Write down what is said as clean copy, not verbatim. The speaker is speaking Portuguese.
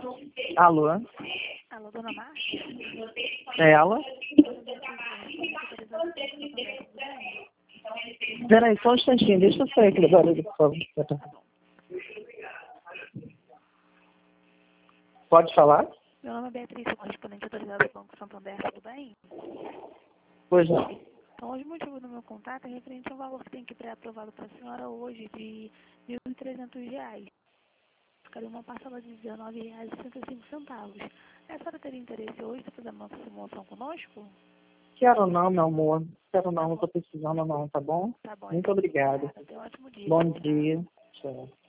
Alô? Alô, dona Márcia? É ela? Peraí, só um instantinho, deixa eu sair aqui agora, por favor. Pode falar? Meu nome é Beatriz, sou correspondente autorizada do Banco Santander, tudo bem? Pois não. Então, hoje o motivo do meu contato é referente ao valor que tem que pré-aprovado para a senhora hoje de R$ 1.300. Ficaria uma parcela de R$ 19,65. A senhora teria interesse hoje de fazer uma simulação conosco? Quero não, meu amor. Quero não, não tô precisando não, tá bom? Tá bom, Muito então. obrigada. Obrigada. Tenha um ótimo dia. Bom dia. Tchau.